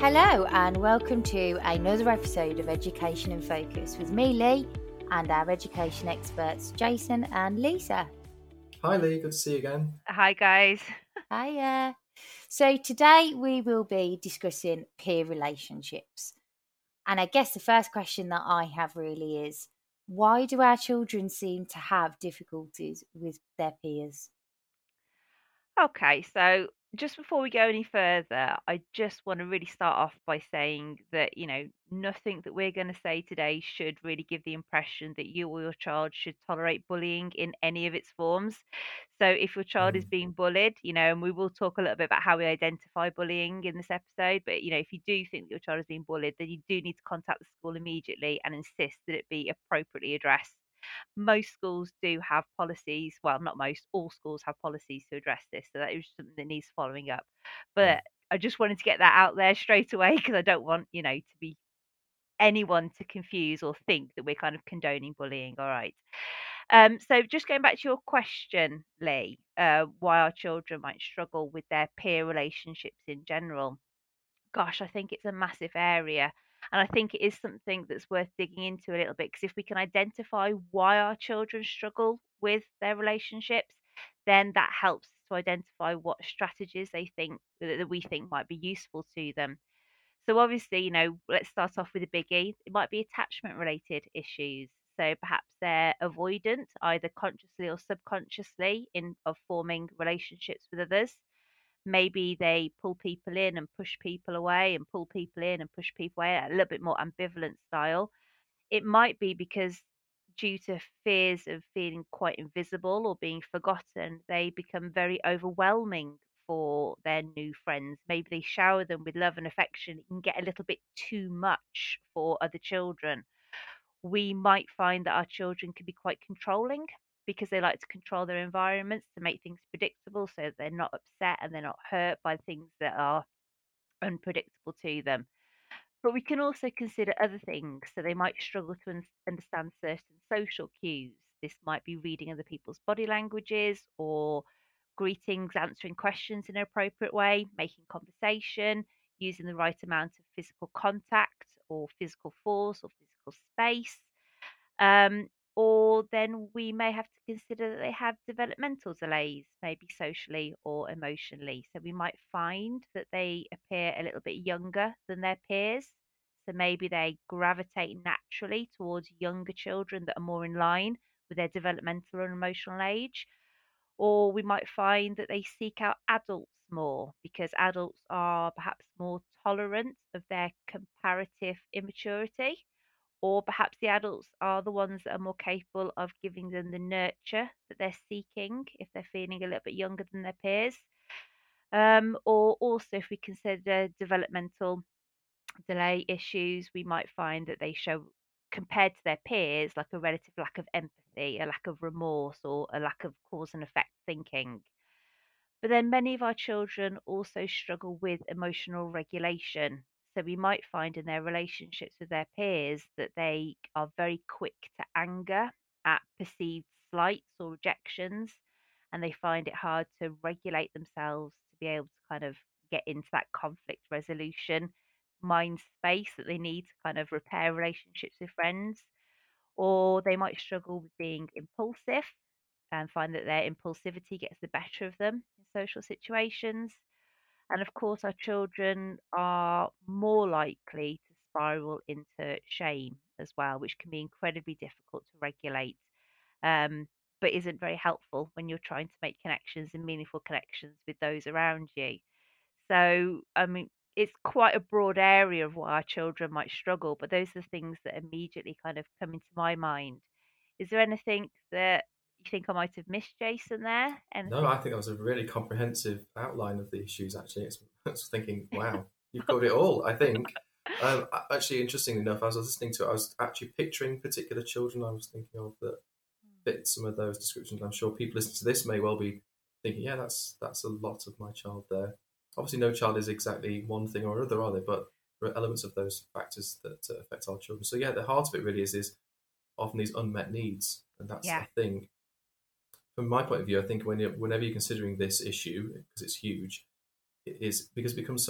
Hello and welcome to another episode of Education in Focus with me, Lee, and our education experts, Jason and Lisa. Hi Lee, good to see you again. Hi guys. Hiya. So today we will be discussing peer relationships. And I guess the first question that I have really is, why do our children seem to have difficulties with their peers? Okay, so just before we go any further, I just want to really start off by saying that, nothing that we're going to say today should really give the impression that you or your child should tolerate bullying in any of its forms. So if your child is being bullied, and we will talk a little bit about how we identify bullying in this episode, but, if you do think that your child is being bullied, then you do need to contact the school immediately and insist that it be appropriately addressed. Most schools do have policies. Well, not most, all schools have policies to address this. So that is something that needs following up. But I just wanted to get that out there straight away because I don't want, to be anyone to confuse or think that we're kind of condoning bullying. All right. So just going back to your question, Lee, why our children might struggle with their peer relationships in general. Gosh, I think it's a massive area. And I think it is something that's worth digging into a little bit because if we can identify why our children struggle with their relationships, then that helps to identify what strategies that we think might be useful to them. So obviously, let's start off with a biggie. It might be attachment related issues. So perhaps they're avoidant, either consciously or subconsciously, in of forming relationships with others. Maybe they pull people in and push people away and pull people in and push people away, a little bit more ambivalent style. It might be because due to fears of feeling quite invisible or being forgotten, they become very overwhelming for their new friends. Maybe they shower them with love and affection. It can get a little bit too much for other children. We might find that our children can be quite controlling because they like to control their environments to make things predictable so that they're not upset and they're not hurt by things that are unpredictable to them. But we can also consider other things. So they might struggle to understand certain social cues. This might be reading other people's body languages or greetings, answering questions in an appropriate way, making conversation, using the right amount of physical contact or physical force or physical space. Um, or then we may have to consider that they have developmental delays, maybe socially or emotionally. So we might find that they appear a little bit younger than their peers. So maybe they gravitate naturally towards younger children that are more in line with their developmental and emotional age. Or we might find that they seek out adults more because adults are perhaps more tolerant of their comparative immaturity, or perhaps the adults are the ones that are more capable of giving them the nurture that they're seeking if they're feeling a little bit younger than their peers. Or also, if we consider developmental delay issues, we might find that they show, compared to their peers, like a relative lack of empathy, a lack of remorse, or a lack of cause and effect thinking. But then many of our children also struggle with emotional regulation. So we might find in their relationships with their peers that they are very quick to anger at perceived slights or rejections, and they find it hard to regulate themselves to be able to kind of get into that conflict resolution mind space that they need to kind of repair relationships with friends. Or they might struggle with being impulsive and find that their impulsivity gets the better of them in social situations. And of course, our children are more likely to spiral into shame as well, which can be incredibly difficult to regulate, um, but isn't very helpful when you're trying to make connections and meaningful connections with those around you. So, I mean, it's quite a broad area of why our children might struggle, but those are the things that immediately kind of come into my mind. Is there anything that you think I might have missed, Jason, there? No, I Anything? think that was a really comprehensive outline of the issues. Actually, I was thinking, wow, you've covered it all. I think. Actually, interestingly enough, as I was listening to it, I was actually picturing particular children I was thinking of that fit some of those descriptions. I'm sure people listening to this may well be thinking, yeah, that's a lot of my child there. Obviously, no child is exactly one thing or another, are they? But there are elements of those factors that affect our children. So yeah, the heart of it really is often these unmet needs, and that's I Yeah. think from my point of view, I think whenever you're considering this issue because it's huge, it is because it becomes so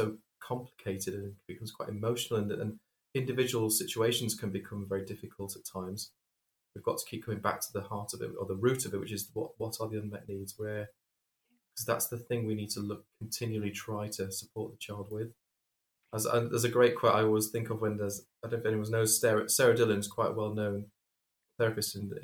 complicated and becomes quite emotional, and individual situations can become very difficult at times. We've got to keep coming back to the heart of it, or the root of it, which is what are the unmet needs, where, because that's the thing we need to continually try to support the child with. There's a great quote I always think of when I don't know if anyone knows Sarah Dillon's quite a well known therapist in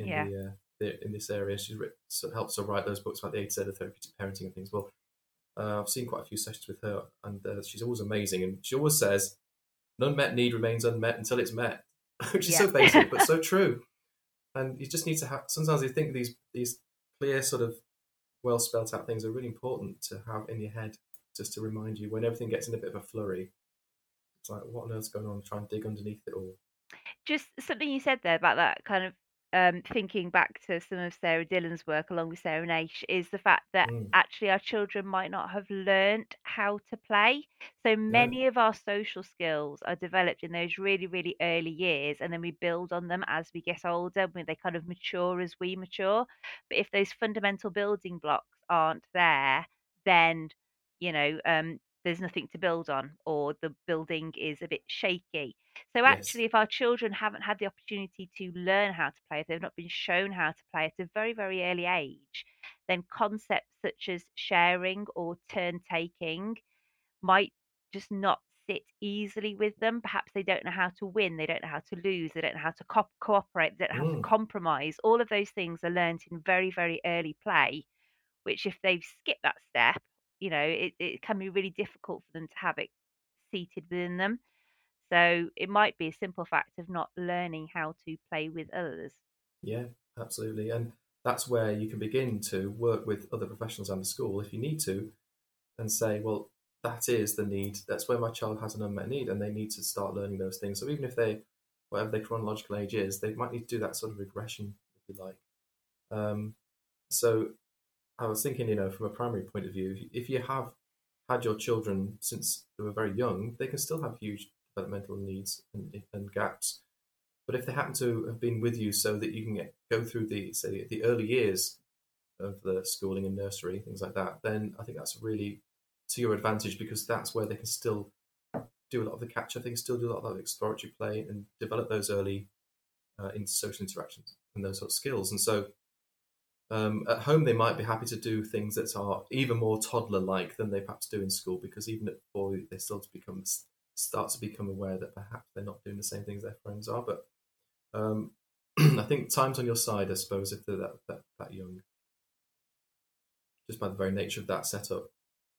this area. She's helps her write those books about the 8 Z of therapeutic parenting and things. Well, I've seen quite a few sessions with her, and she's always amazing. And she always says, "An unmet need remains unmet until it's met," which is so basic but so true. And you just need to have. Sometimes you think these clear, sort of well spelt out things are really important to have in your head, just to remind you when everything gets in a bit of a flurry. It's like, what on earth's going on? Try and dig underneath it all. Just something you said there about that kind of thinking back to some of Sarah Dillon's work along with Sarah Naish is the fact that actually our children might not have learnt how to play. So many of our social skills are developed in those really, really early years, and then we build on them as we get older, when they kind of mature as we mature. But if those fundamental building blocks aren't there, then, you know, there's nothing to build on, or the building is a bit shaky. So actually, if our children haven't had the opportunity to learn how to play, if they've not been shown how to play at a very, very early age, then concepts such as sharing or turn taking might just not sit easily with them. Perhaps they don't know how to win, they don't know how to lose, they don't know how to cooperate, they don't know how to compromise. All of those things are learnt in very, very early play, which if they've skipped that step, you know, it can be really difficult for them to have it seated within them. So it might be a simple fact of not learning how to play with others. Yeah, absolutely. And that's where you can begin to work with other professionals and the school if you need to, and say, well, that is the need. That's where my child has an unmet need, and they need to start learning those things. So even if whatever their chronological age is, they might need to do that sort of regression, if you like. So I was thinking, from a primary point of view, if you have had your children since they were very young, they can still have huge developmental needs and gaps. But if they happen to have been with you so that you can go through the early years of the schooling and nursery, things like that, then I think that's really to your advantage, because that's where they can still do a lot of the catch-up, they can still do a lot of exploratory play and develop those early social interactions and those sort of skills. And so at home, they might be happy to do things that are even more toddler-like than they perhaps do in school, because even at 4, they start to become aware that perhaps they're not doing the same things their friends are. But I think time's on your side, I suppose, if they're that young, just by the very nature of that setup.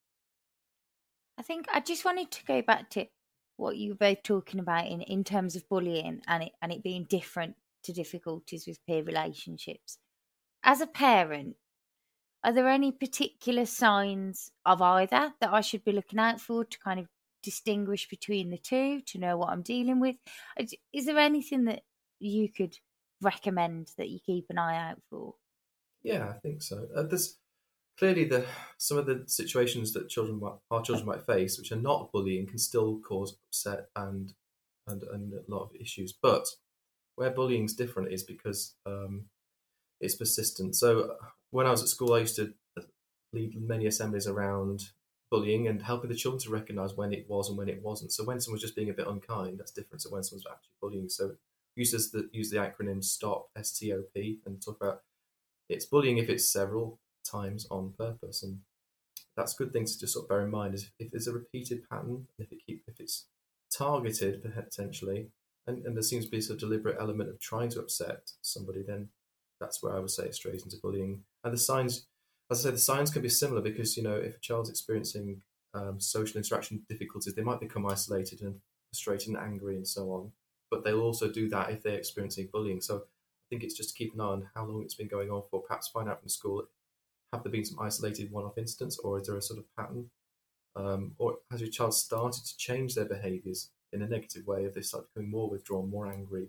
I think I just wanted to go back to what you were both talking about in terms of bullying and it being different to difficulties with peer relationships. As a parent, are there any particular signs of either that I should be looking out for to kind of distinguish between the two, to know what I'm dealing with? Is there anything that you could recommend that you keep an eye out for? Yeah, I think so. There's clearly some of the situations that our children might face, which are not bullying, can still cause upset and a lot of issues. But where bullying is different is because it's persistent. So when I was at school, I used to lead many assemblies around bullying and helping the children to recognise when it was and when it wasn't. So when someone's just being a bit unkind, that's different to when someone's actually bullying. So we used to use the acronym STOP, S-T-O-P, and talk about it's bullying if it's several times on purpose. And that's a good thing to just sort of bear in mind, is if there's a repeated pattern, if it's targeted potentially, and there seems to be a deliberate element of trying to upset somebody, then that's where I would say it strays into bullying. And the signs, as I say, the signs can be similar, because if a child's experiencing social interaction difficulties, they might become isolated and frustrated and angry and so on. But they'll also do that if they're experiencing bullying. So I think it's just to keep an eye on how long it's been going on for. Perhaps find out from school, have there been some isolated one-off incidents, or is there a sort of pattern? Or has your child started to change their behaviours in a negative way? If they start becoming more withdrawn, more angry,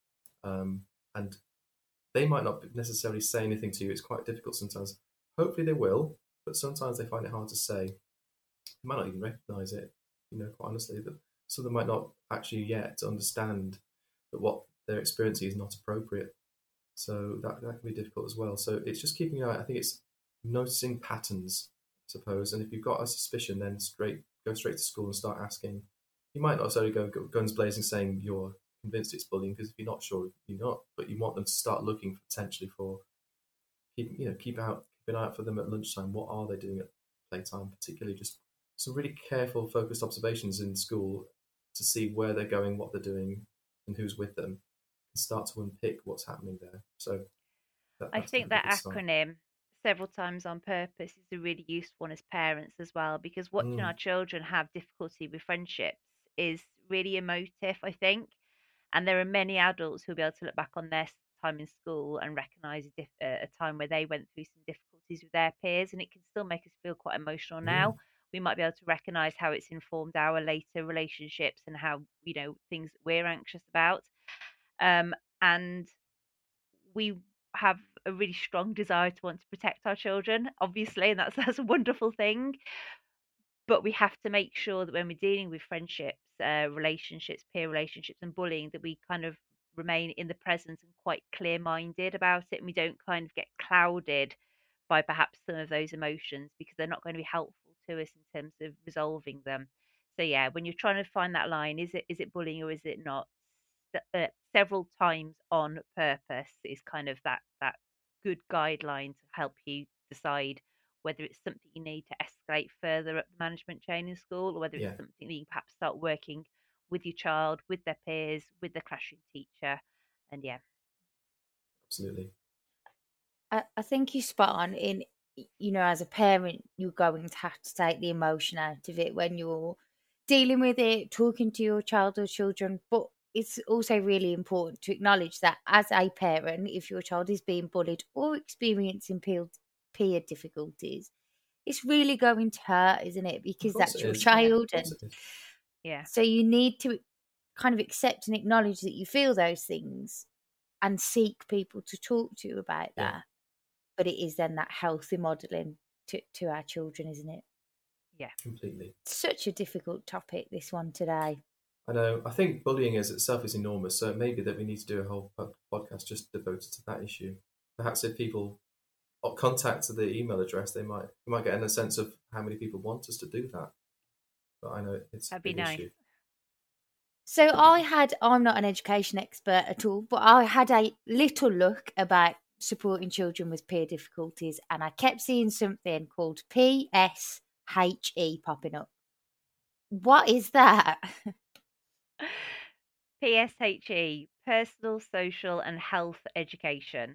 and they might not necessarily say anything to you. It's quite difficult sometimes. Hopefully they will, but sometimes they find it hard to say. They might not even recognise it, quite honestly. That some of them might not actually yet understand that what they're experiencing is not appropriate. So that can be difficult as well. So it's just keeping an eye. I think it's noticing patterns, I suppose. And if you've got a suspicion, then straight go straight to school and start asking. You might not necessarily go guns blazing saying you're convinced it's bullying, because if you're not sure, you're not. But you want them to start looking potentially for keep an eye out for them at lunchtime. What are they doing at playtime? Particularly just some really careful, focused observations in school to see where they're going, what they're doing, and who's with them, and start to unpick what's happening there. So I that's think definitely a that good start. acronym, several times on purpose, is a really useful one as parents as well, because watching our children have difficulty with friendships is really emotive, I think. And there are many adults who'll be able to look back on their time in school and recognise a time where they went through some difficulties with their peers, and it can still make us feel quite emotional now. We might be able to recognise how it's informed our later relationships and how, things that we're anxious about. And we have a really strong desire to want to protect our children, obviously, and that's a wonderful thing. But we have to make sure that when we're dealing with friendships, relationships, peer relationships, and bullying, that we kind of remain in the present and quite clear minded about it, and we don't kind of get clouded by perhaps some of those emotions, because they're not going to be helpful to us in terms of resolving them. So yeah, when you're trying to find that line, is it bullying or is it not? Several times on purpose is kind of that good guideline to help you decide whether it's something you need to escalate further up the management chain in school, or whether it's Yeah, something that you perhaps start working with your child, with their peers, with the classroom teacher. And yeah. absolutely. I think you're spot on in, as a parent, you're going to have to take the emotion out of it when you're dealing with it, talking to your child or children. But it's also really important to acknowledge that as a parent, if your child is being bullied or experiencing peer difficulties, it's really going to hurt, isn't it? Of Because course that's it your is. Yeah. child. Of course And it is. Yeah. so you need to kind of accept and acknowledge that you feel those things and seek people to talk to you about Yeah, that. But it is then that healthy modelling to our children, isn't it? Yeah. completely. Such a difficult topic, this one today. I know. I think bullying as itself is enormous, so it may be that we need to do a whole podcast just devoted to that issue. Perhaps if people contact the email address, we might get in a sense of how many people want us to do that. But I know it's a That'd be big nice. issue. So I'm not an education expert at all, but I had a little look about supporting children with peer difficulties, and I kept seeing something called PSHE popping up. What is that? PSHE, personal, social, and health education.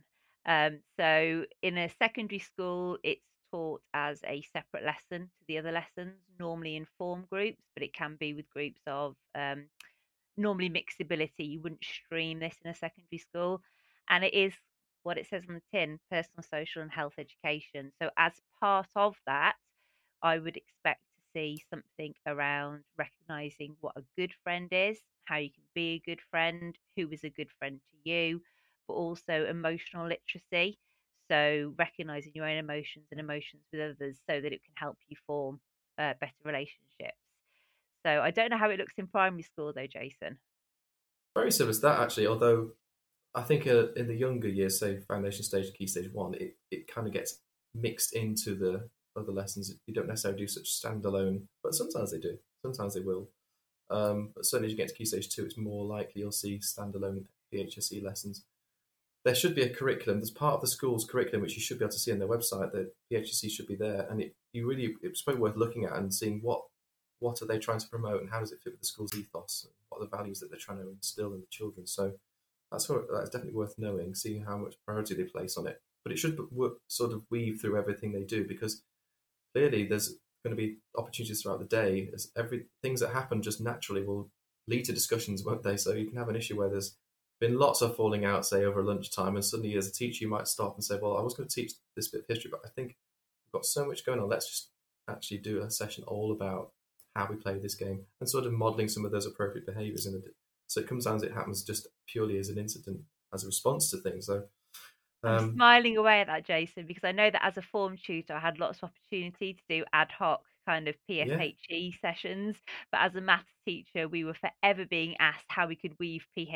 So in a secondary school, it's taught as a separate lesson to the other lessons, normally in form groups, but it can be with groups of normally mixed ability. You wouldn't stream this in a secondary school. And it is what it says on the tin, personal, social, and health education. So as part of that, I would expect to see something around recognizing what a good friend is, how you can be a good friend, who is a good friend to you, but also emotional literacy. So recognizing your own emotions and emotions with others so that it can help you form better relationships. So I don't know how it looks in primary school though, Jason. Very similar to that, actually. Although I think in the younger years, say foundation stage, key stage one, it kind of gets mixed into the other lessons. You don't necessarily do such standalone, but sometimes they do. Sometimes they will. But certainly as you get to key stage two, it's more likely you'll see standalone PHSE lessons. There should be a curriculum. There's part of the school's curriculum which you should be able to see on their website. That PHSE should be there, and it's probably worth looking at and seeing what are they trying to promote and how does it fit with the school's ethos and what are the values that they're trying to instill in the children. So that's definitely worth knowing, seeing how much priority they place on it. But it should sort of weave through everything they do, because clearly there's going to be opportunities throughout the day. As things that happen just naturally will lead to discussions, won't they? So you can have an issue where there's been lots of falling out, say over lunchtime, and suddenly as a teacher you might stop and say, "Well, I was going to teach this bit of history, but I think we've got so much going on. Let's just actually do a session all about how we play this game and sort of modelling some of those appropriate behaviours in it." So it comes down to it happens just purely as an incident, as a response to things. So I'm smiling away at that, Jason, because I know that as a form tutor, I had lots of opportunity to do ad hoc kind of yeah, PSHE sessions. But as a maths teacher, we were forever being asked how we could weave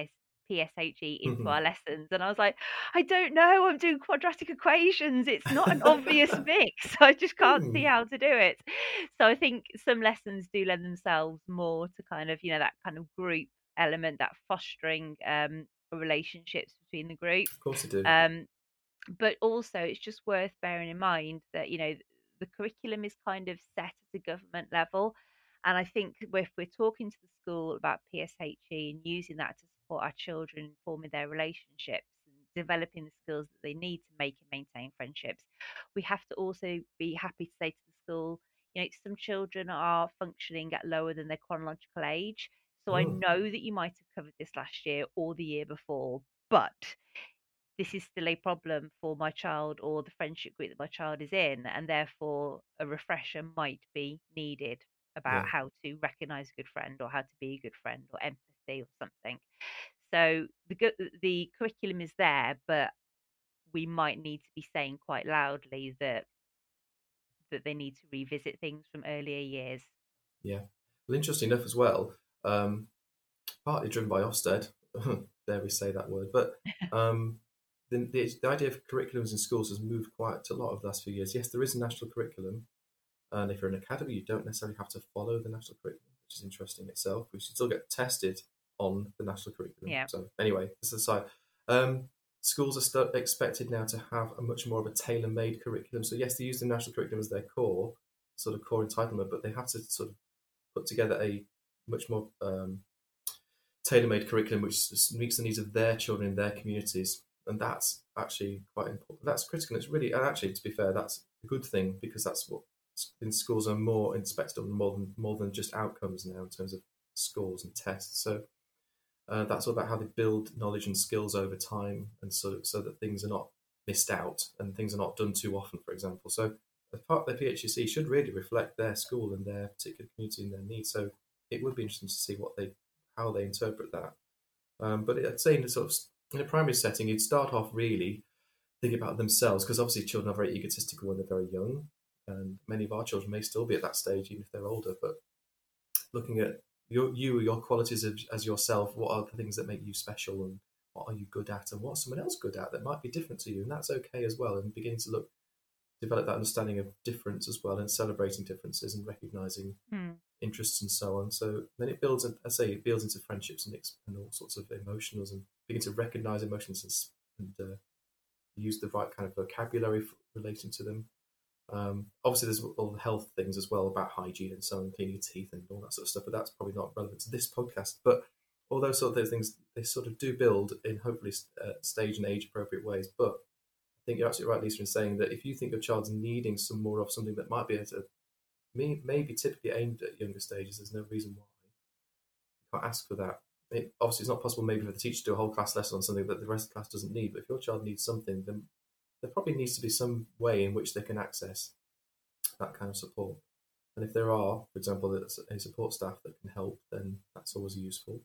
PSHE into our lessons? And I was like, I don't know, I'm doing quadratic equations. It's not an obvious mix. I just can't see how to do it. So I think some lessons do lend themselves more to kind of, that kind of group element, that fostering relationships between the group. Of course they do. But also it's just worth bearing in mind that the curriculum is kind of set at a government level, and I think if we're talking to the school about PSHE and using that to support our children in forming their relationships and developing the skills that they need to make and maintain friendships, we have to also be happy to say to the school, some children are functioning at lower than their chronological age. So I know that you might have covered this last year or the year before, but this is still a problem for my child or the friendship group that my child is in, and therefore a refresher might be needed about how to recognize a good friend or how to be a good friend or empathy or something. So the curriculum is there, but we might need to be saying quite loudly that they need to revisit things from earlier years. Yeah. Well, interesting enough as well, partly driven by Ofsted, dare we say that word, but the idea of curriculums in schools has moved quite a lot over the last few years. Yes, there is a national curriculum, and if you're an academy, you don't necessarily have to follow the national curriculum, which is interesting in itself. We should still get tested on the national curriculum. Yeah. So anyway, this aside, schools are still expected now to have a much more of a tailor-made curriculum. So yes, they use the national curriculum as their core entitlement, but they have to sort of put together a much more tailor-made curriculum which meets the needs of their children in their communities. And that's actually quite important. That's critical. It's really, and actually, to be fair, that's a good thing, because that's what in schools are more inspected on more than just outcomes now in terms of scores and tests. So that's all about how they build knowledge and skills over time, and so that things are not missed out and things are not done too often, for example. So as part of the PHCE should really reflect their school and their particular community and their needs. So it would be interesting to see how they interpret that. But I'd say in a primary setting, you'd start off really thinking about themselves, because obviously children are very egotistical when they're very young, and many of our children may still be at that stage even if they're older. But looking at your qualities as yourself, what are the things that make you special, and what are you good at, and what's someone else good at that might be different to you, and that's okay as well. And beginning to develop that understanding of difference as well, and celebrating differences and recognizing interests and so on. So then it builds, it builds into friendships and all sorts of emotionals, and begin to recognize emotions and use the right kind of vocabulary relating to them. Obviously, there's all the health things as well about hygiene and so on, cleaning your teeth and all that sort of stuff, but that's probably not relevant to this podcast. But all those sort of things, they sort of do build in hopefully stage and age appropriate ways. But I think you're absolutely right, Lisa, in saying that if you think your child's needing some more of something that might be maybe typically aimed at younger stages, there's no reason why you can't ask for that. Obviously, it's not possible maybe for the teacher to do a whole class lesson on something that the rest of the class doesn't need, but if your child needs something, then there probably needs to be some way in which they can access that kind of support. And if there are, for example, a support staff that can help, then that's always useful.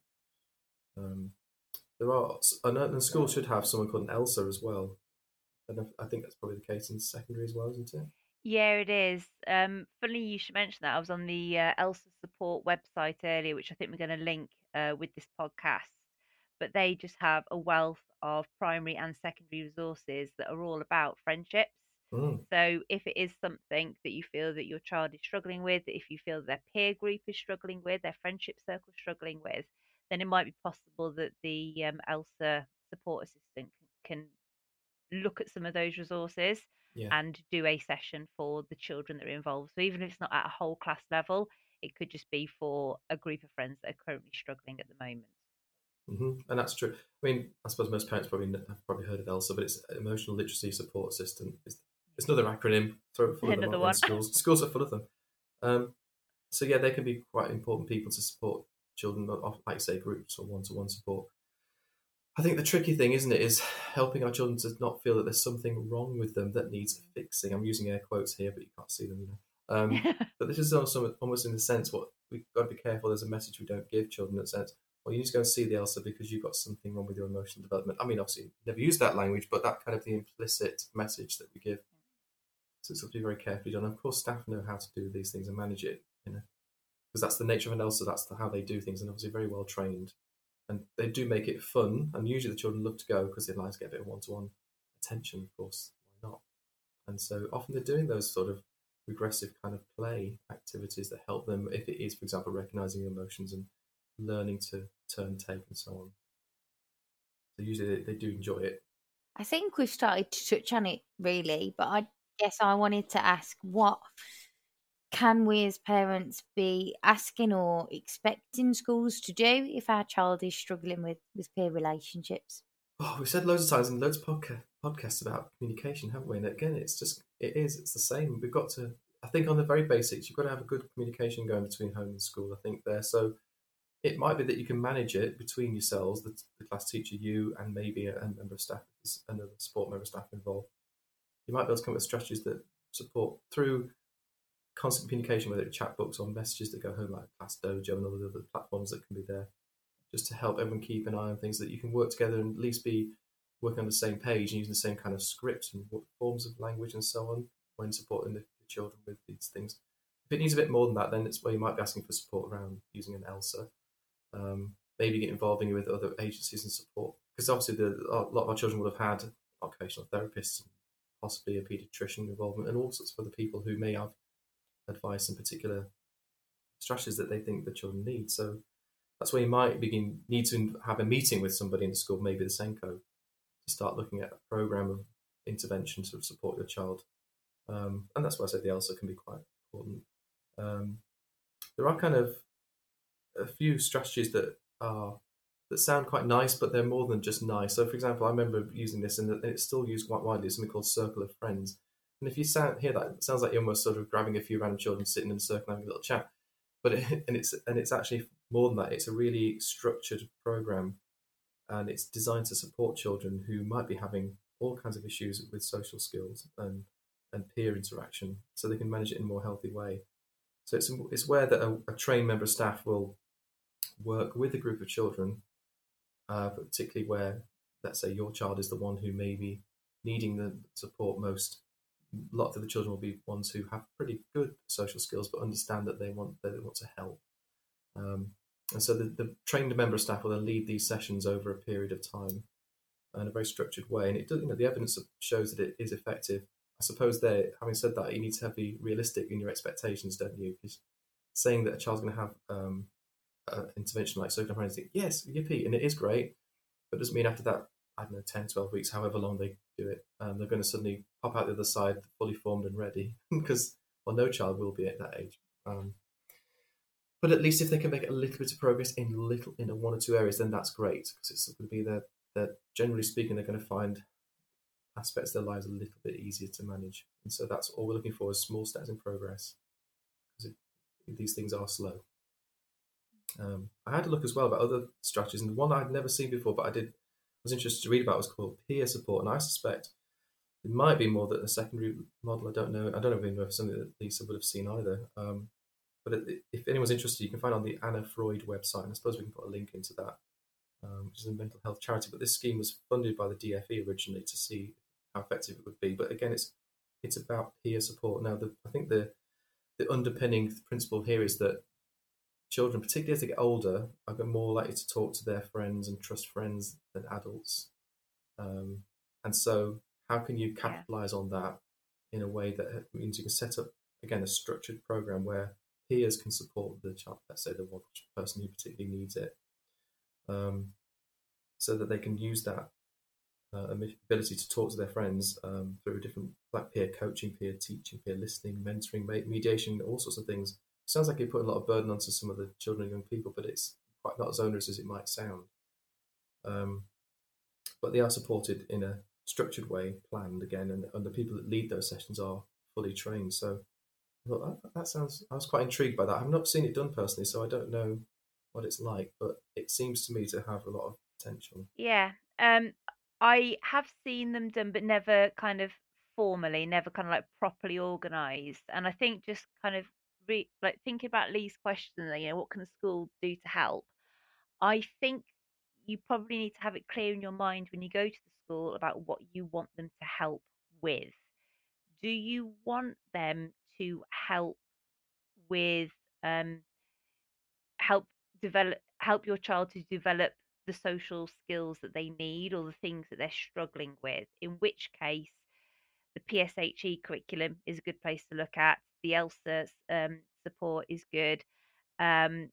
There are, and schools should have someone called an ELSA as well. And I think that's probably the case in secondary as well, isn't it? Yeah, it is. Funny you should mention that. I was on the ELSA support website earlier, which I think we're going to link with this podcast. But they just have a wealth of primary and secondary resources that are all about friendships. So if it is something that you feel that your child is struggling with, if you feel their peer group is struggling with, their friendship circle is struggling with, then it might be possible that the ELSA support assistant can look at some of those resources and do a session for the children that are involved. So even if it's not at a whole class level, it could just be for a group of friends that are currently struggling at the moment. And that's true. I mean, I suppose most parents have probably heard of ELSA, but it's Emotional Literacy Support Assistant. It's another acronym. Full of them in schools. Schools are full of them. So yeah, they can be quite important people to support children, like say groups or one-to-one support. I think the tricky thing, isn't it, is helping our children to not feel that there's something wrong with them that needs fixing. I'm using air quotes here, but you can't see them, But this is also almost in the sense what we've got to be careful. There's a message we don't give children that says, well, you need to go and see the ELSA because you've got something wrong with your emotional development. I mean, obviously, never use that language, but that kind of the implicit message that we give. So it's got to be very carefully done. Of course, staff know how to do these things and manage it, because that's the nature of an ELSA. That's how they do things, and obviously very well trained. and they do make it fun. And usually the children love to go because they like to get a bit of one-to-one attention. Of course, why not? And so often they're doing those sort of regressive kind of play activities that help them, if it is, for example, recognizing emotions and learning to turn take and so on. So usually they do enjoy it. I think we've started to touch on it really, but I guess I wanted to ask, what can we as parents be asking or expecting schools to do if our child is struggling with peer relationships? Oh, we've said loads of times in loads of podcasts about communication, haven't we? And again, it's the same. We've got to, I think, on the very basics, you've got to have a good communication going between home and school. I think there. So it might be that you can manage it between yourselves, the class teacher, you, and maybe a member of staff, another support member of staff involved. You might be able to come up with strategies that support through constant communication, whether it's chat books or messages that go home, like Class Dojo and all the other platforms that can be there, just to help everyone keep an eye on things, that you can work together and at least be working on the same page and using the same kind of scripts and forms of language and so on when supporting the children with these things. If it needs a bit more than that, then it's where you might be asking for support around using an ELSA. Maybe get involving with other agencies and support, because obviously a lot of our children would have had occupational therapists, possibly a paediatrician involvement, and all sorts of other people who may have advice and particular strategies that they think the children need. So that's where you might need to have a meeting with somebody in the school, maybe the SENCO, to start looking at a program of intervention to support your child. And that's why I said the ELSA can be quite important. There are kind of a few strategies that sound quite nice, but they're more than just nice. So, for example, I remember using this, and it's still used quite widely, something called Circle of Friends. And if you hear that, it sounds like you're almost sort of grabbing a few random children, sitting in a circle, having a little chat. But it's actually more than that. It's a really structured program, and it's designed to support children who might be having all kinds of issues with social skills and peer interaction, so they can manage it in a more healthy way. So it's where that a trained member of staff will work with a group of children, but particularly where, let's say, your child is the one who may be needing the support most. A lot of the children will be ones who have pretty good social skills, but understand that they want to help. And so the trained member of staff will then lead these sessions over a period of time in a very structured way. And it does, the evidence shows that it is effective. I suppose having said that, you need to be realistic in your expectations, don't you? Because saying that a child's going to have an intervention like Circle of Friends, think, yes, yippee, and it is great, but it doesn't mean after that, I don't know, 10, 12 weeks, however long they do it, they're going to suddenly pop out the other side fully formed and ready, because, well, no child will be at that age. But at least if they can make a little bit of progress in one or two areas, then that's great, because it's going to be that generally speaking, they're going to find aspects of their lives a little bit easier to manage. And so that's all we're looking for, is small steps in progress, because these things are slow. I had a look as well about other strategies, and one I'd never seen before, but I was interested to read about, was called peer support, and I suspect it might be more than a secondary model. I don't know if it's something that Lisa would have seen either. But if anyone's interested, you can find it on the Anna Freud website, and I suppose we can put a link into that, which is a mental health charity. But this scheme was funded by the DFE originally to see how effective it would be. But again, it's about peer support. Now, I think the underpinning principle here is that children, particularly as they get older, are more likely to talk to their friends and trust friends than adults. And so how can you capitalize on that in a way that means you can set up, again, a structured program where peers can support the child, let's say the one person who particularly needs it, so that they can use that ability to talk to their friends through different, like peer coaching, peer teaching, peer listening, mentoring, mediation, all sorts of things. It sounds like you put a lot of burden onto some of the children and young people, but it's quite not as onerous as it might sound. But they are supported in a structured way, planned again, and the people that lead those sessions are fully trained. So I thought I was quite intrigued by that. I've not seen it done personally, so I don't know what it's like, but it seems to me to have a lot of potential. Yeah. I have seen them done, but never kind of formally, never kind of like properly organised. And I think just kind of like thinking about Lee's question, what can the school do to help? I think you probably need to have it clear in your mind when you go to the school about what you want them to help with. Do you want them to help with help your child to develop the social skills that they need or the things that they're struggling with, in which case the PSHE curriculum is a good place to look at. The ELSA support is good. Um,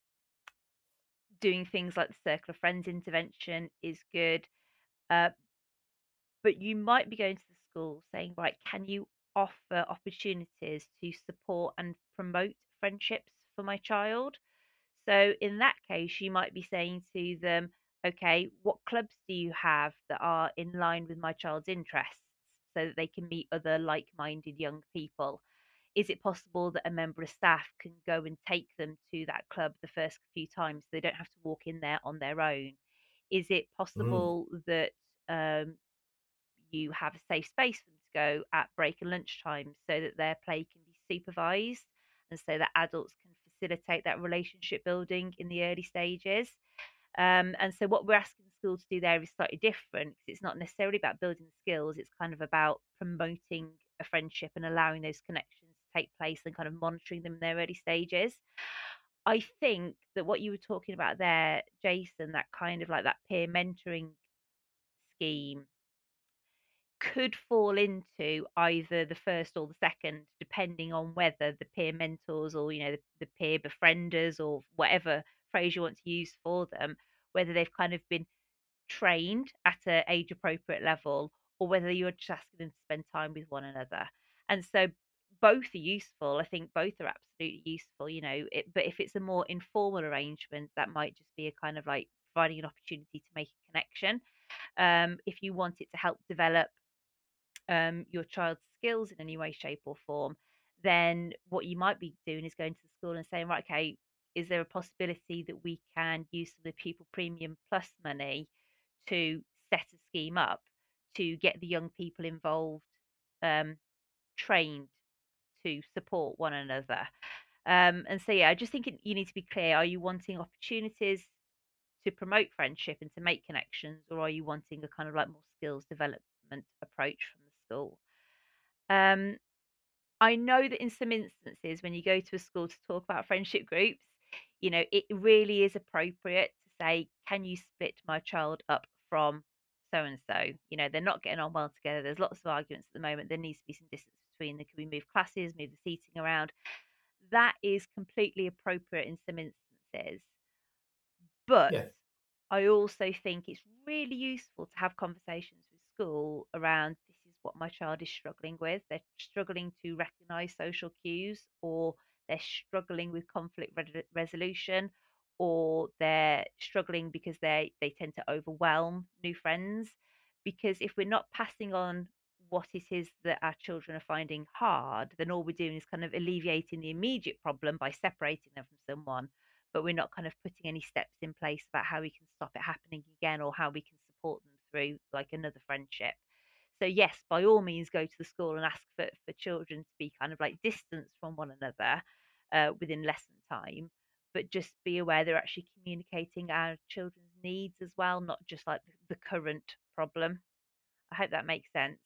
Doing things like the Circle of Friends intervention is good. Uh, but you might be going to the school saying, right, can you offer opportunities to support and promote friendships for my child? So in that case, you might be saying to them, okay, what clubs do you have that are in line with my child's interests so that they can meet other like minded young people? Is it possible that a member of staff can go and take them to that club the first few times so they don't have to walk in there on their own? Is it Mm. possible that you have a safe space for them to go at break and lunchtime so that their play can be supervised and so that adults can facilitate that relationship building in the early stages? And so what we're asking the school to do there is slightly different because it's not necessarily about building skills. It's kind of about promoting a friendship and allowing those connections to take place and kind of monitoring them in their early stages. I think that what you were talking about there, Jason, that kind of like that peer mentoring scheme could fall into either the first or the second, depending on whether the peer mentors or the peer befrienders or whatever phrase you want to use for them, whether they've kind of been trained at a age appropriate level or whether you're just asking them to spend time with one another. And so both are useful. I think both are absolutely useful, but if it's a more informal arrangement, that might just be a kind of like providing an opportunity to make a connection. If you want it to help develop your child's skills in any way, shape, or form, then what you might be doing is going to the school and saying, right, okay, is there a possibility that we can use some of the Pupil Premium Plus money to set a scheme up to get the young people involved, um, trained to support one another? And so, yeah, I just think you need to be clear. Are you wanting opportunities to promote friendship and to make connections, or are you wanting a kind of like more skills development approach from the school? Um, I know that in some instances, when you go to a school to talk about friendship groups, it really is appropriate to say, can you split my child up from so and so? They're not getting on well together. There's lots of arguments at the moment. There needs to be some distance between them. Can we move classes, move the seating around? That is completely appropriate in some instances. But Yeah. I also think it's really useful to have conversations with school around this is what my child is struggling with. They're struggling to recognize social cues, or they're struggling with conflict resolution, or they're struggling because they tend to overwhelm new friends. Because if we're not passing on what it is that our children are finding hard, then all we're doing is kind of alleviating the immediate problem by separating them from someone, but we're not kind of putting any steps in place about how we can stop it happening again or how we can support them through like another friendship. So yes, by all means go to the school and ask for children to be kind of like distanced from one another within lesson time, but just be aware they're actually communicating our children's needs as well, not just like the current problem. I hope that makes sense.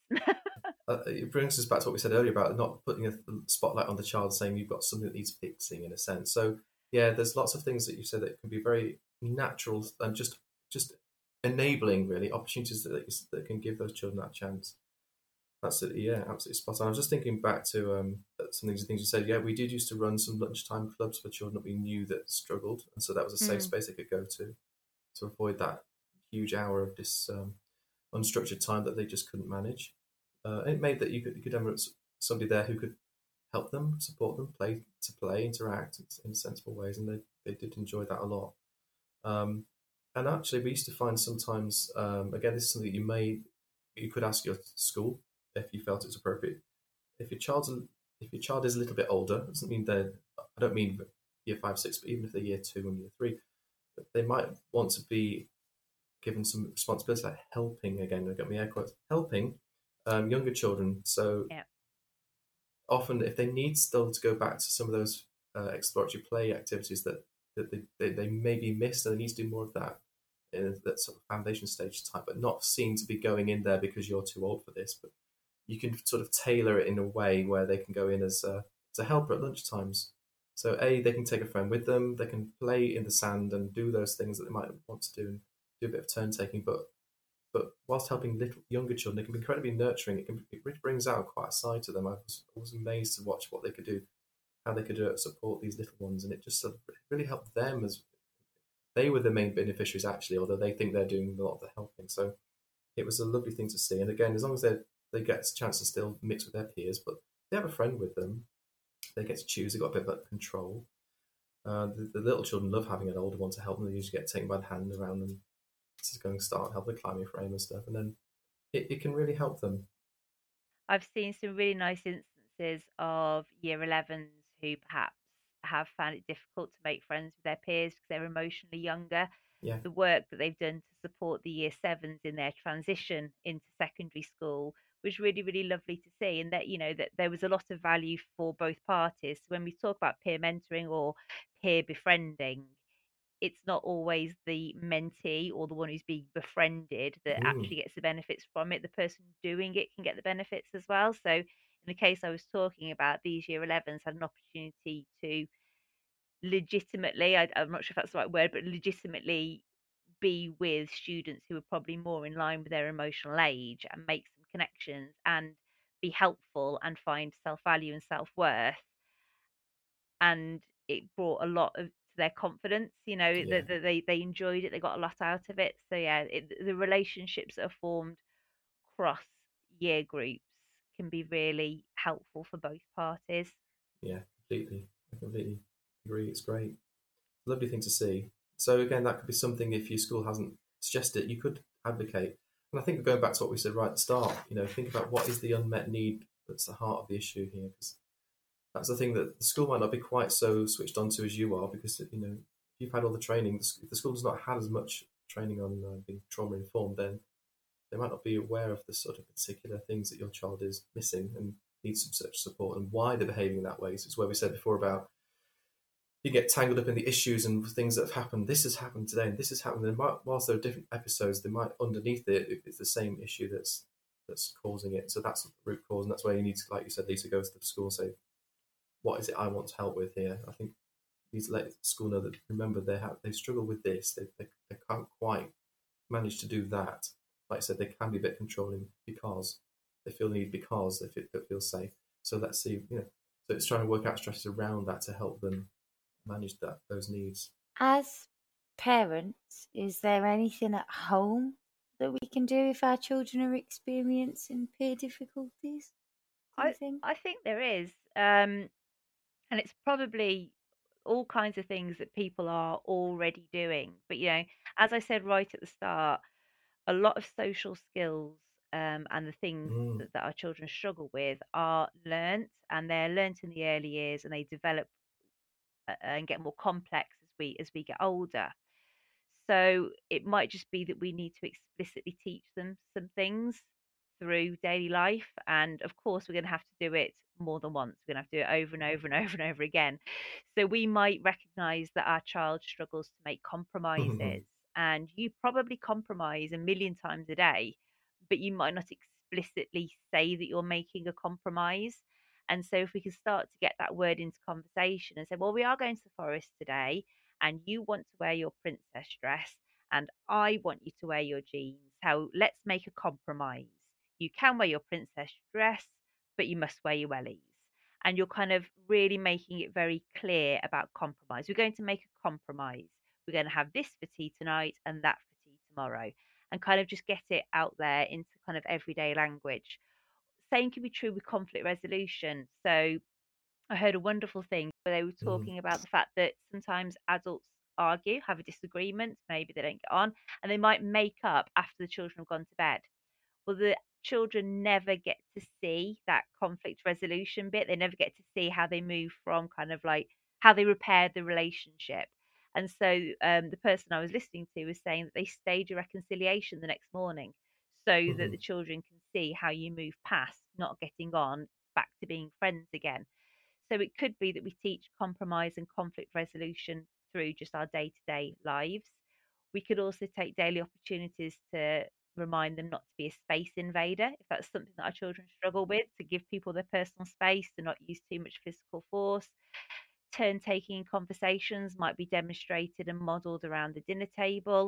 It brings us back to what we said earlier about not putting a spotlight on the child, saying you've got something that needs fixing in a sense. So yeah, there's lots of things that you said that can be very natural and just enabling really opportunities that can give those children that chance. Absolutely, yeah, absolutely spot on. I was just thinking back to some of the things you said. Yeah, we did used to run some lunchtime clubs for children that we knew that struggled, and so that was a safe Mm. space they could go to avoid that huge hour of this unstructured time that they just couldn't manage. It made that you could have somebody there who could help them, support them, interact in sensible ways, and they did enjoy that a lot. Um, and actually, we used to find sometimes, again, this is something you could ask your school if you felt it's appropriate. If if your child is a little bit older, it doesn't mean I don't mean year 5, 6, but even if they're year 2 and year 3, they might want to be given some responsibility, like helping. Again, I got my air quotes, helping younger children. So Yeah. often, if they need still to go back to some of those exploratory play activities that they maybe missed, and they need to do more of that in that sort of foundation stage type, but not seen to be going in there because you're too old for this. But you can sort of tailor it in a way where they can go in as a helper at lunch times. So they can take a friend with them, they can play in the sand and do those things that they might want to do do a bit of turn taking, but whilst helping younger children, it can be incredibly nurturing. It really brings out quite a side to them. I was amazed to watch what they could do, how they could support these little ones, and it just sort of really helped them as they were the main beneficiaries actually, although they think they're doing a lot of the helping. So it was a lovely thing to see. And again, as long as they get a chance to still mix with their peers, but they have a friend with them, they get to choose. They've got a bit of control. The little children love having an older one to help them. They usually get taken by the hand around and just going to start help them climb your frame and stuff, and then it can really help them. I've seen some really nice instances of year 11s who perhaps have found it difficult to make friends with their peers because they're emotionally younger. Yeah, The work that they've done to support the year 7s in their transition into secondary school was really, really lovely to see. And that, that there was a lot of value for both parties. So when we talk about peer mentoring or peer befriending, it's not always the mentee or the one who's being befriended that mm, actually gets the benefits from it. The person doing it can get the benefits as well. So in the case I was talking about, these year 11s had an opportunity to legitimately, I'm not sure if that's the right word, but legitimately be with students who are probably more in line with their emotional age and make some connections and be helpful and find self value and self worth. And it brought a lot of to their confidence. yeah, That they enjoyed it. They got a lot out of it. So yeah, the relationships that are formed across year groups can be really helpful for both parties. yeah, completely. I completely agree. It's great. Lovely thing to see. So again, that could be something if your school hasn't suggested it, you could advocate. And I think going back to what we said right at the start, think about what is the unmet need that's the heart of the issue here, because that's the thing that the school might not be quite so switched on to as you are, because if you've had all the training, if the school does not have as much training on being trauma informed, then they might not be aware of the sort of particular things that your child is missing and needs some such support and why they're behaving that way. So it's where we said before about you get tangled up in the issues and things that have happened. This has happened today, and this has happened. And whilst there are different episodes, they might underneath it's the same issue that's causing it. So that's the root cause, and that's where you need to, like you said, Lisa, go to the school and say, "What is it I want to help with here?" I think you need to let the school know that remember they struggle with this. They can't quite manage to do that. Like I said, they can be a bit controlling because they feel need because they feel safe. So let's see, So it's trying to work out strategies around that to help them manage those needs. As parents, is there anything at home that we can do if our children are experiencing peer difficulties? Do you I think? I think there is, and it's probably all kinds of things that people are already doing. But as I said right at the start, a lot of social skills and the things Mm, that our children struggle with are learnt, and they're learnt in the early years, and they develop and get more complex as we get older. So it might just be that we need to explicitly teach them some things through daily life. And of course, we're going to have to do it more than once. We're going to have to do it over and over and over and over again. So we might recognize that our child struggles to make compromises. And you probably compromise a million times a day, but you might not explicitly say that you're making a compromise. And so if we can start to get that word into conversation and say, well, we are going to the forest today and you want to wear your princess dress and I want you to wear your jeans. So let's make a compromise. You can wear your princess dress, but you must wear your wellies. And you're kind of really making it very clear about compromise. We're going to make a compromise. We're going to have this for tea tonight and that for tea tomorrow. And kind of just get it out there into kind of everyday language. Same can be true with conflict resolution. So I heard a wonderful thing where they were mm, talking about the fact that sometimes adults argue, have a disagreement, maybe they don't get on, and they might make up after the children have gone to bed. Well, the children never get to see that conflict resolution bit. They never get to see how they move from kind of like how they repair the relationship. And so the person I was listening to was saying that they stage a reconciliation the next morning so that the mhm. children can see how you move past not getting on back to being friends again. So it could be that we teach compromise and conflict resolution through just our day to day lives. We could also take daily opportunities to remind them not to be a space invader, if that's something that our children struggle with, to give people their personal space, to not use too much physical force. Turn taking in conversations might be demonstrated and modelled around the dinner table.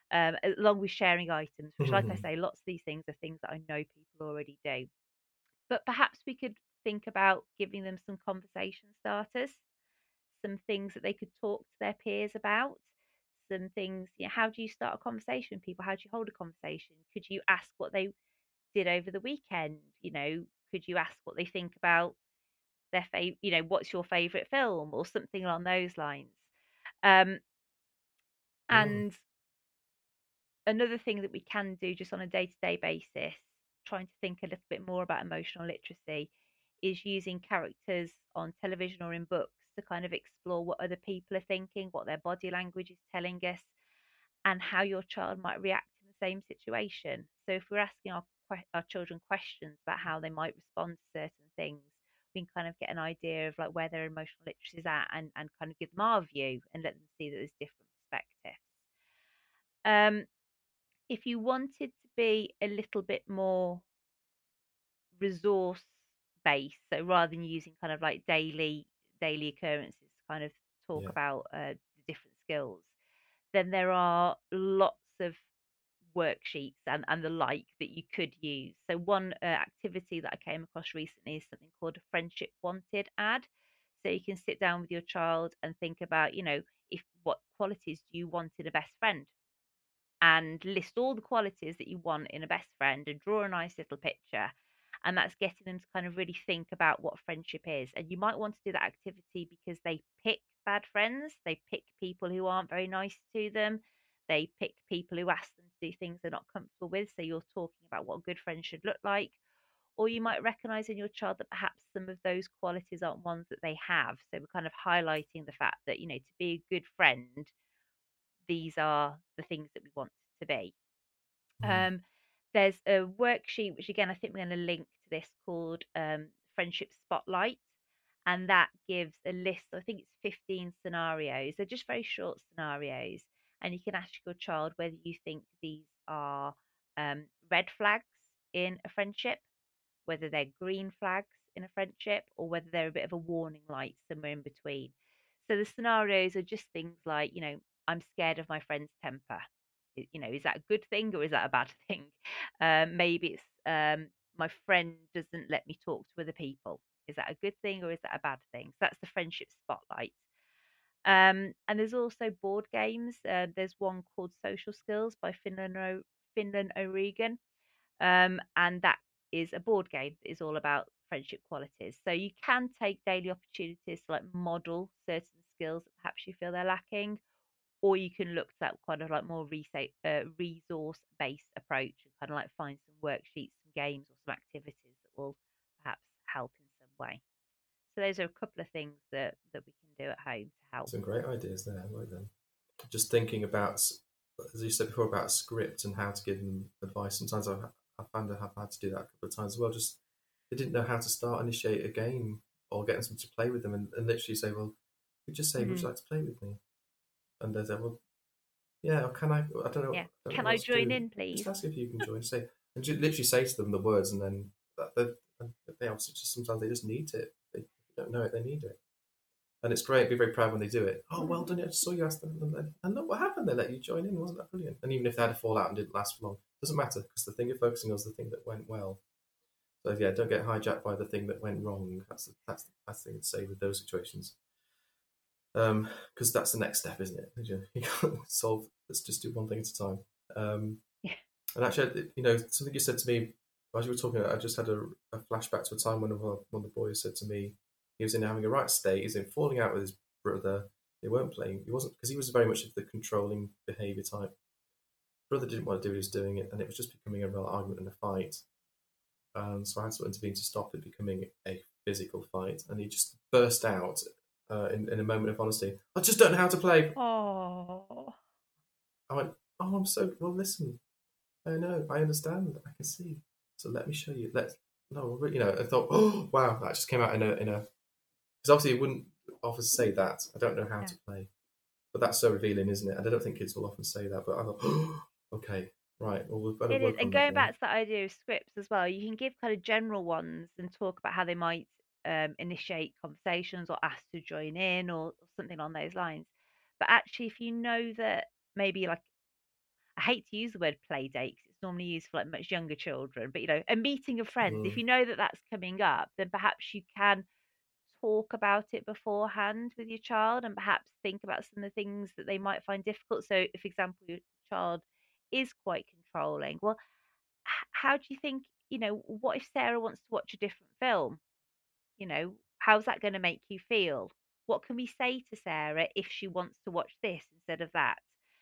along with sharing items, which, like I say, lots of these things are things that I know people already do. But perhaps we could think about giving them some conversation starters, some things that they could talk to their peers about, some things, how do you start a conversation with people? How do you hold a conversation? Could you ask what they did over the weekend? Could you ask what they think about their favorite, what's your favorite film or something along those lines? Um, and another thing that we can do just on a day-to-day basis, trying to think a little bit more about emotional literacy, is using characters on television or in books to kind of explore what other people are thinking, what their body language is telling us, and how your child might react in the same situation. So if we're asking our children questions about how they might respond to certain things, we can kind of get an idea of like where their emotional literacy is at, and kind of give them our view and let them see that there's different perspectives. If you wanted to be a little bit more resource based, so rather than using kind of like daily occurrences to kind of talk Yeah. about the different skills, then there are lots of worksheets and the like that you could use. So one activity that I came across recently is something called a friendship wanted ad. So you can sit down with your child and think about, if what qualities do you want in a best friend, and list all the qualities that you want in a best friend and draw a nice little picture. And that's getting them to kind of really think about what friendship is. And you might want to do that activity because they pick bad friends, they pick people who aren't very nice to them, they pick people who ask them to do things they're not comfortable with. So you're talking about what good friends should look like. Or you might recognize in your child that perhaps some of those qualities aren't ones that they have. So we're kind of highlighting the fact that, to be a good friend, these are the things that we want to be. Um, there's a worksheet, which again, I think we're going to link to this, called Friendship Spotlight. And that gives a list, I think it's 15 scenarios. They're just very short scenarios. And you can ask your child whether you think these are red flags in a friendship, whether they're green flags in a friendship, or whether they're a bit of a warning light somewhere in between. So the scenarios are just things like, I'm scared of my friend's temper. Is that a good thing or is that a bad thing? Maybe it's my friend doesn't let me talk to other people. Is that a good thing or is that a bad thing? So that's the friendship spotlight. And there's also board games. There's one called Social Skills by Finlan O'Regan. And that is a board game that is all about friendship qualities. So you can take daily opportunities to like model certain skills that perhaps you feel they're lacking, or you can look to that kind of like more resource based approach and kind of like find some worksheets, some games, or some activities that will perhaps help in some way. So those are a couple of things that we can do at home to help. Some great ideas there. I like them. Just thinking about, as you said before, about script and how to give them advice. Sometimes I found I have had to do that a couple of times as well. Just they didn't know how to initiate a game or get them to play with them, and literally say, "Well, you just say, would you like to play with me?" And they say, "Well, yeah, or can I? I don't know. Yeah. I don't Can know I what to join do. in, please? Just ask if you can join." Say and literally say to them the words, and then they obviously just sometimes they just need it. They don't know it, they need it. And it's great. Be very proud when they do it. Oh, well done! I just saw you ask them, and look what happened. They let you join in. Wasn't that brilliant? And even if they had a fallout and didn't last for long, doesn't matter because the thing you're focusing on is the thing that went well. So yeah, don't get hijacked by the thing that went wrong. That's the best thing to say with those situations. Because that's the next step, isn't it? You can't solve. Let's just do one thing at a time. Yeah. And actually, something you said to me as you were talking, I just had a flashback to a time when one of the boys said to me, he was in having a right state. He's in falling out with his brother. They weren't playing. He wasn't, because he was very much of the controlling behaviour type. His brother didn't want to do it. He was doing it, and it was just becoming a real argument and a fight. So I had to intervene to stop it becoming a physical fight. And he just burst out in a moment of honesty. I just don't know how to play. Oh. I went, oh, I'm so well. Listen, I know, I understand, I can see. So let me show you. I thought, oh wow, that just came out in a because obviously it wouldn't often say that. I don't know how to play, but that's so revealing, isn't it? And I don't think kids will often say that. But I thought, oh, okay, right. Well, we've got to It is. work And on that going then. back to that idea of scripts as well, you can give kind of general ones and talk about how they might initiate conversations or ask to join in or something on those lines. But actually, if you know that maybe like I hate to use the word play date 'cause it's normally used for like much younger children, but a meeting of friends. If Mm. you know that that's coming up, then perhaps you can talk about it beforehand with your child and perhaps think about some of the things that they might find difficult. So, if, for example, your child is quite controlling, well, how do you think, what if Sarah wants to watch a different film? How's that going to make you feel? What can we say to Sarah if she wants to watch this instead of that?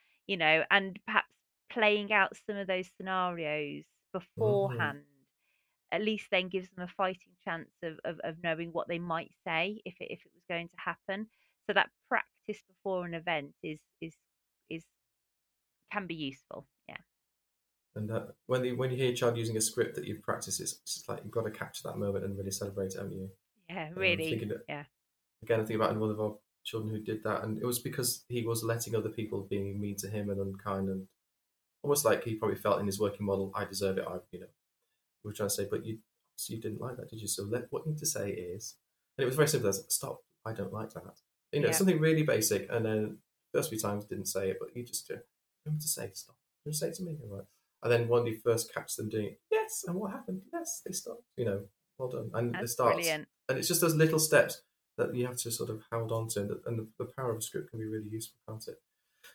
And perhaps playing out some of those scenarios Mhm. beforehand at least then gives them a fighting chance of knowing what they might say if it was going to happen. So that practice before an event is can be useful. Yeah. And when you hear your child using a script that you've practiced, it's just like you've got to capture that moment and really celebrate it, haven't you? Yeah, really. Thinking that, Yeah. again, I think about one of our children who did that, and it was because he was letting other people being mean to him and unkind, and almost like he probably felt in his working model, I deserve it. We were trying to say, but you didn't like that, did you? So what you need to say is, and it was very simple as, stop, I don't like that. Yeah. Something really basic, and then first few times didn't say it, but you just remember to say stop. Just say it to me, right? And then when you first catch them doing it, yes, and what happened? Yes, they stopped. Well done. And it That's starts, brilliant. and it's just those little steps that you have to sort of hold on to, and the power of a script can be really useful, can't it?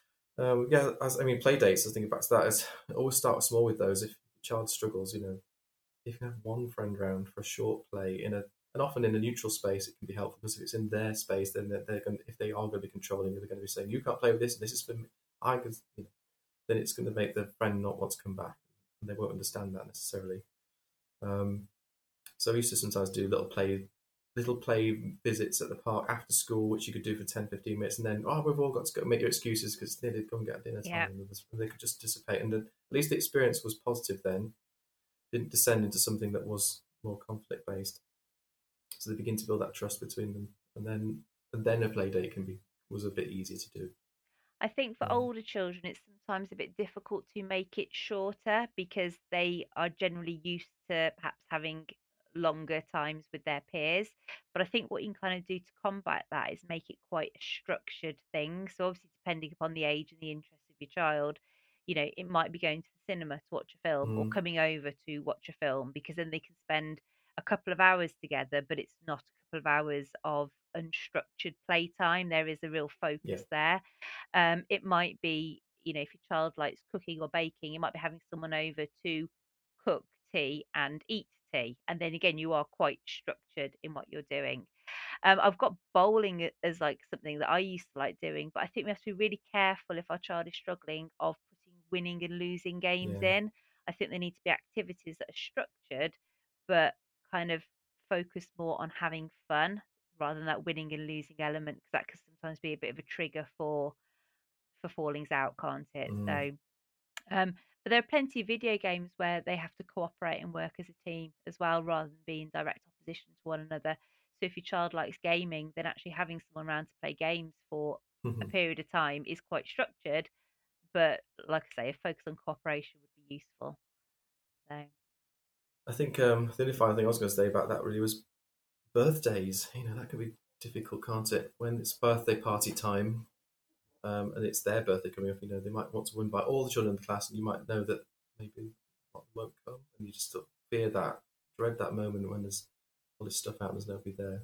Yeah, play dates. I think back to that is always start small with those. If your child struggles, if you have one friend round for a short play and often in a neutral space, it can be helpful because if it's in their space, then they're going. If they are going to be controlling, they're going to be saying, "You can't play with this. And this is for me." I can, then it's going to make the friend not want to come back, and they won't understand that necessarily. Um, so I used to sometimes do little play visits at the park after school, which you could do for 10, 15 minutes, and then we've all got to go make your excuses because they did go and get dinner Yeah. time, and they could just dissipate, and then, at least the experience was positive then, didn't descend into something that was more conflict based. So they begin to build that trust between them, and then a play date was a bit easier to do. I think for Um, older children, it's sometimes a bit difficult to make it shorter because they are generally used to perhaps having longer times with their peers. But I think what you can kind of do to combat that is make it quite a structured thing. So, obviously, depending upon the age and the interest of your child, it might be going to the cinema to watch a film or mm, coming over to watch a film because then they can spend a couple of hours together, but it's not a couple of hours of unstructured playtime. There is a real yeah, focus there. It might be, if your child likes cooking or baking, you might be having someone over to cook tea and eat tea. And then again, you are quite structured in what you're doing. I've got bowling as like something that I used to like doing, but I think we have to be really careful if our child is struggling of putting winning and losing games yeah. in. I think there need to be activities that are structured, but kind of focus more on having fun rather than that winning and losing element, because that can sometimes be a bit of a trigger for fallings out, can't it? Mm, So, but there are plenty of video games where they have to cooperate and work as a team as well, rather than being in direct opposition to one another. So, if your child likes gaming, then actually having someone around to play games for a period of time is quite structured. But like I say, a focus on cooperation would be useful. So, I think the only final thing I was going to say about that really was birthdays. That can be difficult, can't it? When it's birthday party time, and it's their birthday coming up, they might want to invite all the children in the class, and you might know that maybe one won't come, and you just sort of fear that, dread that moment when there's all this stuff out and there's nobody there.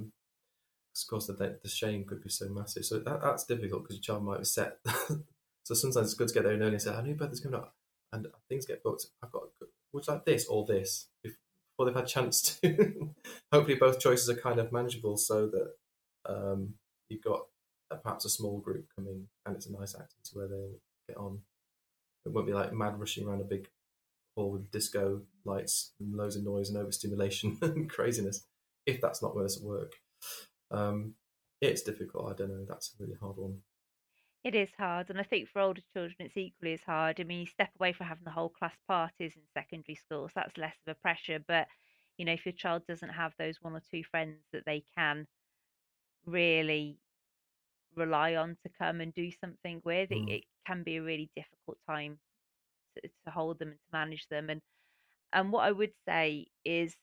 Of course, the shame could be so massive. So that's difficult because your child might be set. So sometimes it's good to get there early and say, "I know your birthday's coming up," and things get booked. Would you like this or this? Before they've had a chance to. Hopefully, both choices are kind of manageable, so that you've got perhaps a small group coming, and it's a nice activity where they'll get on. It won't be like mad rushing around a big hall with disco lights and loads of noise and overstimulation and craziness. If that's not going to work, um, it's difficult. I don't know. That's a really hard one. it is hard, and I think for older children, it's equally as hard. I mean, you step away from having the whole class parties in secondary school, so that's less of a pressure. But if your child doesn't have those one or two friends that they can really rely on to come and do something with, it, Mm, it can be a really difficult time to hold them and to manage them. And what I would say is,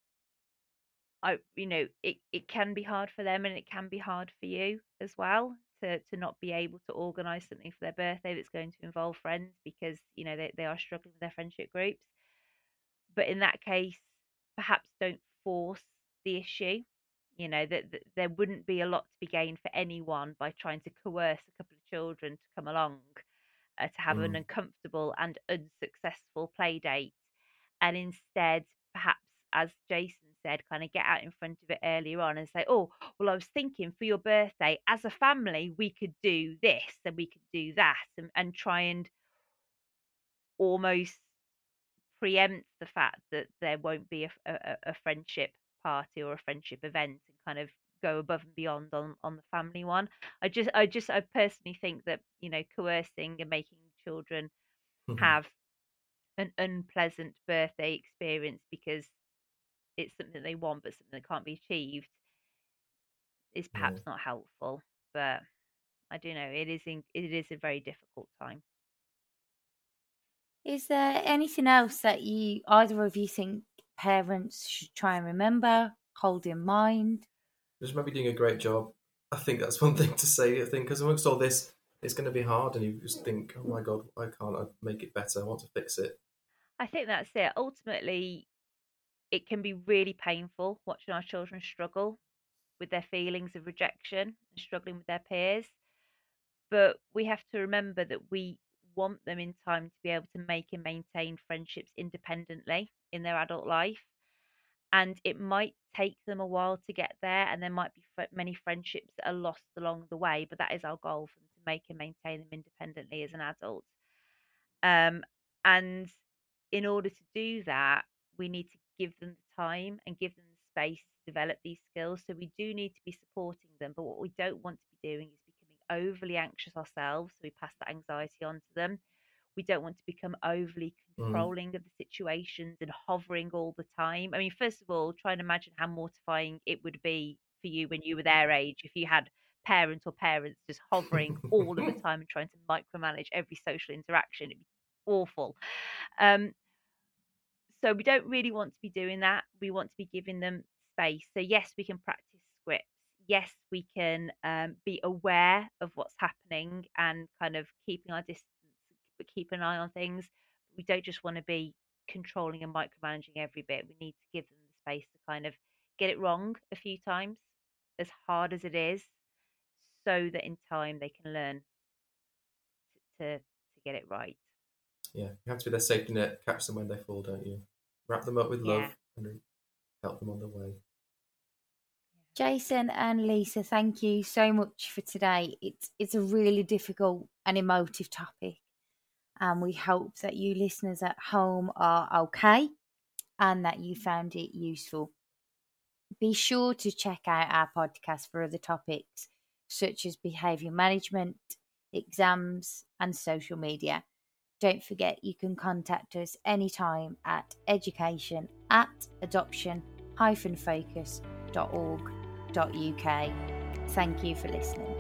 it can be hard for them and it can be hard for you as well to not be able to organise something for their birthday that's going to involve friends because, you know, they are struggling with their friendship groups. But in that case, perhaps don't force the issue. You know, that there wouldn't be a lot to be gained for anyone by trying to coerce a couple of children to come along to have an uncomfortable and unsuccessful play date. And instead, perhaps, as Jason said, kind of get out in front of it earlier on and say, oh, well, I was thinking for your birthday, as a family, we could do this and we could do that, and try and almost preempt the fact that there won't be a friendship party or a friendship event, and kind of go above and beyond on the family one. I personally think that, you know, coercing and making children have an unpleasant birthday experience because it's something they want but something that can't be achieved is perhaps not helpful. But I do know it is a very difficult time. Is there anything else that either of you think parents should try and remember, hold in mind? Just maybe doing a great job. I think that's one thing to say. I think because amongst all this, it's going to be hard, and you just think, oh my God, why can't I make it better? I want to fix it. I think that's it. Ultimately, it can be really painful watching our children struggle with their feelings of rejection and struggling with their peers. But we have to remember that we want them in time to be able to make and maintain friendships independently in their adult life. And it might take them a while to get there, and there might be many friendships that are lost along the way, but that is our goal, for them to make and maintain them independently as an adult. And in order to do that, we need to give them the time and give them the space to develop these skills. So we do need to be supporting them, but what we don't want to be doing is becoming overly anxious ourselves, so we pass that anxiety on to them. We don't want to become overly controlling of the situations and hovering all the time. I mean, first of all, try and imagine how mortifying it would be for you when you were their age if you had parents just hovering all of the time and trying to micromanage every social interaction. It'd be awful. So we don't really want to be doing that. We want to be giving them space. So yes, we can practice scripts. Yes, we can be aware of what's happening and kind of keeping our distance, but keep an eye on things. We don't just want to be controlling and micromanaging every bit. We need to give them the space to kind of get it wrong a few times, as hard as it is, so that in time they can learn to get it right. Yeah, you have to be their safety net, catch them when they fall, don't you? Wrap them up with love and help them on their way. Jason and Lisa, thank you so much for today. It's a really difficult and emotive topic, and we hope that you listeners at home are okay and that you found it useful. Be sure to check out our podcast for other topics such as behaviour management, exams, and social media. Don't forget you can contact us anytime at education@adoption-focus.org.uk. Thank you for listening.